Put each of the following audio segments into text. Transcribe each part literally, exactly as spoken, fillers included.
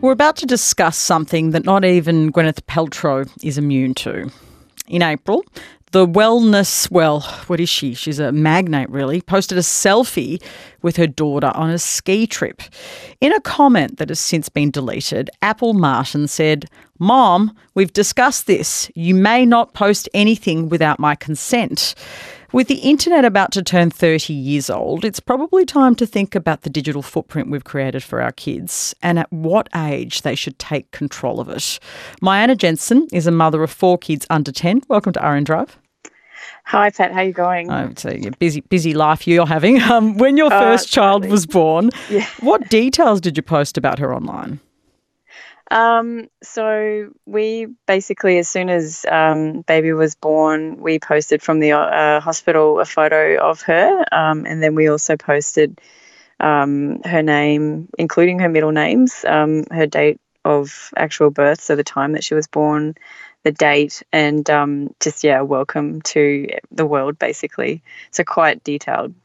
We're about to discuss something that not even Gwyneth Paltrow is immune to. In April, the wellness, well, what is she? She's a magnate, really, posted a selfie with her daughter on a ski trip. In a comment that has since been deleted, Apple Martin said, "Mom, we've discussed this. You may not post anything without my consent." With the internet about to turn thirty years old, it's probably time to think about the digital footprint we've created for our kids and at what age they should take control of it. Myanna Jensen is a mother of four kids under ten. Welcome to R N Drive. Hi, Pat. How are you going? Oh, it's a busy, busy life you're having. Um, when your Oh, first child totally. was born, Yeah. what details did you post about her online? Um, so we basically, as soon as um, baby was born, we posted from the uh, hospital a photo of her, um, and then we also posted um, her name, including her middle names, um, her date of actual birth, so the time that she was born, the date, and um, just, yeah, welcome to the world, basically. So quite detailed.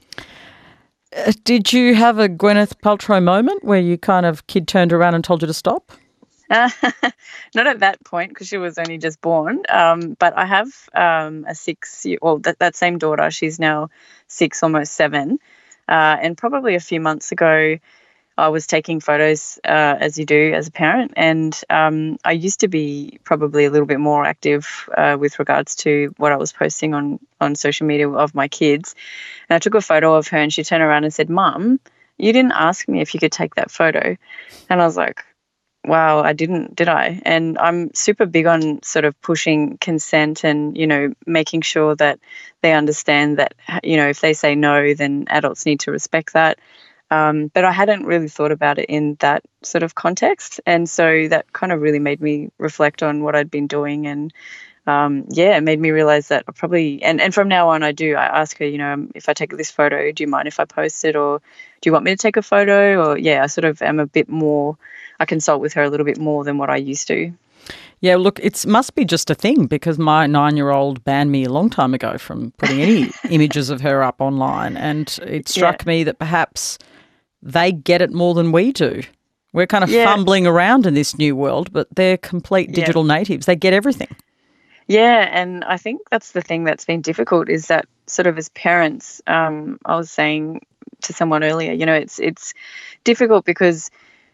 Uh, did you have a Gwyneth Paltrow moment where you kind of kid turned around and told you to stop? Uh, not at that point because she was only just born. Um, but I have um, a six year well, that, that same daughter, she's now six, almost seven. Uh, and probably a few months ago, I was taking photos uh, as you do as a parent. And um, I used to be probably a little bit more active uh, with regards to what I was posting on, on social media of my kids. And I took a photo of her and she turned around and said, "Mum, you didn't ask me if you could take that photo." And I was like, wow, I didn't, did I? And I'm super big on sort of pushing consent and, you know, making sure that they understand that, you know, if they say no, then adults need to respect that. Um, but I hadn't really thought about it in that sort of context. And so that kind of really made me reflect on what I'd been doing. And um, yeah, it made me realize that I probably, and, and from now on I do, I ask her, you know, if I take this photo, do you mind if I post it? Or do you want me to take a photo? Or yeah, I sort of am a bit more, I consult with her a little bit more than what I used to. Yeah, look, it must be just a thing because my nine-year-old banned me a long time ago from putting any images of her up online. And it struck Yeah. me that perhaps they get it more than we do. We're kind of Yeah. fumbling around in this new world, but they're complete Yeah. digital natives. They get everything. Yeah, and I think that's the thing that's been difficult is that sort of as parents, um, I was saying to someone earlier, you know, it's it's difficult because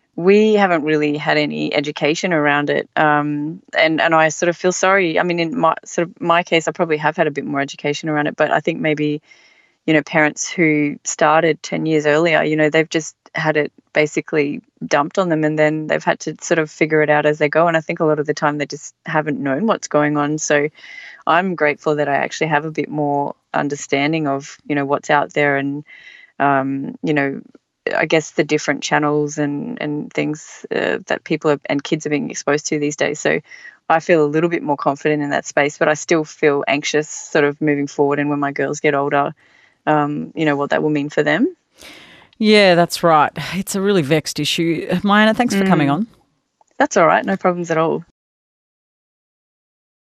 we haven't really had any education around it, um, and and I sort of feel sorry. I mean, in my sort of my case, I probably have had a bit more education around it, but I think maybe, you know, parents who started ten years earlier, you know, they've just had it basically dumped on them and then they've had to sort of figure it out as they go. And I think a lot of the time they just haven't known what's going on. So I'm grateful that I actually have a bit more understanding of, you know, what's out there and, um, you know, I guess the different channels and, and things uh, that people are, and kids are being exposed to these days. So I feel a little bit more confident in that space, but I still feel anxious sort of moving forward and when my girls get older, um, you know, what that will mean for them. Yeah, that's right. It's a really vexed issue. Myanna, thanks for coming on. That's all right. No problems at all.